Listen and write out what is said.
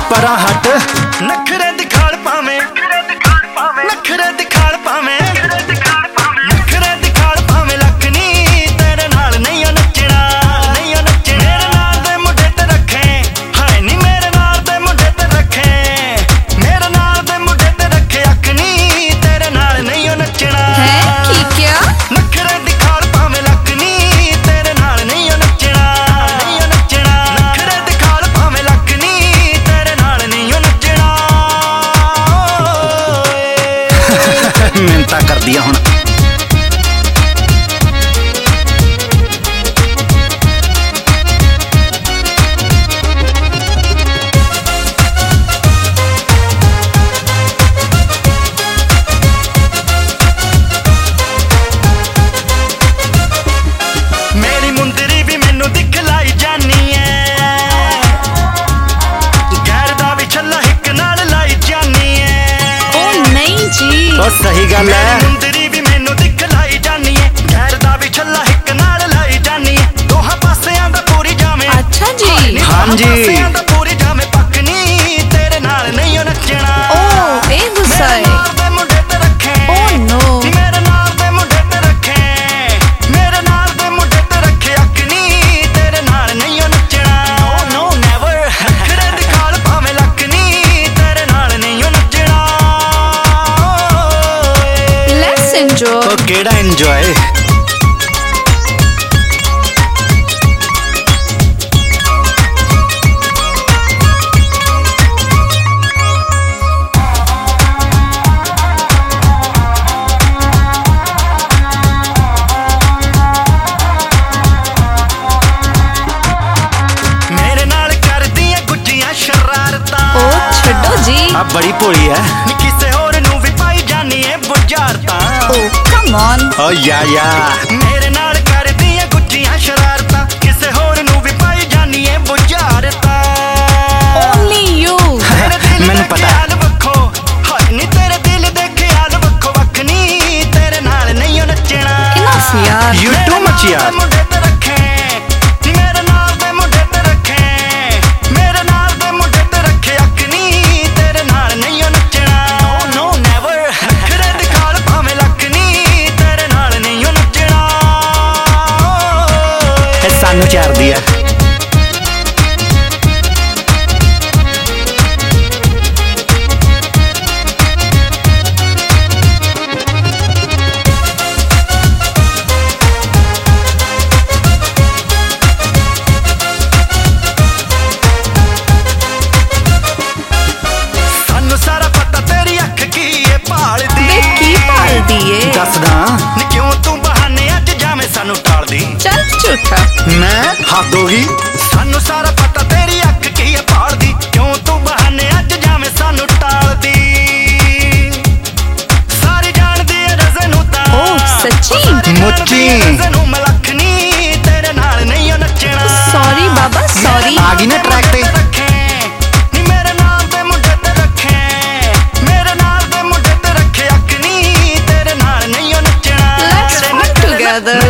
परा हट नखरे दिखाड़ पावे नखरे दिखाड़ पावे नखरे दिखाड़ पावे लखनी तेरे नाल नहीं ओ नचना मेरे नाल दे मुंडे ते रखे हाय नी मेरे नाल दे मुंडे ते रखे मेरे नाल दे मुंडे ते रखे अखनी तेरे नाल नहीं ओ नचना है की क्या नखरे दिखाड़ पावे लखनी तेरे नाल नहीं ओ नचना नखरे दिखाड़ पावे लखनी तेरे नाल नहीं ओ नचना मिन्नतां कर दिया हुण मेरी मुंदरी भी मैनू दिखलाई जानी है गैर दा भी छल्ला हिक नाल लाई जानी है ओ नहीं जी ओ सही गल है मुंदरी भी मैनू दिखलाई जानी है गैर दा भी छल्ला हिक नाल लाई जानी है दोहां पासियां दा पूरी जावे अच्छा जी हाँ जी पासियां दा पूरी जावे पक्कनी तेरे नाल नहीं ओ नचना ओ ए गुस्सा है नाल दे मुंडे ते रखे ओ नो मेरे नाल दे मुंडे ते रखे मेरे नाल दे मुंडे ते रखे अखनी तेरे नाल नहीं ओ नचना नो नेवर नखरे दिखाड़ भावे लखनी तेरे नाल नहीं ओ नचना लेट्स एंजॉय ओ केड़ा एंजॉय मेरे नाल करदियां गुज्जियां शरारतां ओ छड्डो जी आ बड़ी भोली है नी किसे होर नू भी पाई जानी है बुझारतां ओ कम ऑन ओ या मेरे नाल करदियां गुज्जियां शरारतां किसे होर नू भी पाई जानी है बुझारतां ओनली यू तेरे दिल मैनू दे पता है। ख्याल वक्खो हाय नी तेरे दिल दे ख्याल वक्खो वक्खनी तेरे नाल नहीं ओ नचना इनफ यार यू टू मच यार मुंडे ते रखे नी मेरे नाल दे मुंडे ते रखे मेरे नाल दे मुंडे ते रखे अखनी तेरे नाल नहीं ओ नचना नो नेवर नखरे दिखाड़ भावे लखनी तेरे नाल नहीं ओ नचना ए सानू चार दिया सानू सारा पता तेरी अख की है भालदी बे की भालदी ਏ दसदा नी क्यों तू बहाने अज जावे सानू टालदी चल झूठा मैं हद होगी सानू सारा पता तेरी अख की है भालदी क्यों तू बहाने अज जावे सानू टालदी सारी जानदी है रज़नू ता ओ सच्ची मुच्ची रज़नू मलखनी तेरे नाल नहीं ओ नचना सॉरी बाबा सॉरी आ गई ना ट्रैक ते रखे नी मेरे नाल दे मुंडे ते रखे मेरे नाल दे मुंडे ते रखे अखनी तेरे नाल नहीं ओ नचना लेट्स वर्क टुगेदर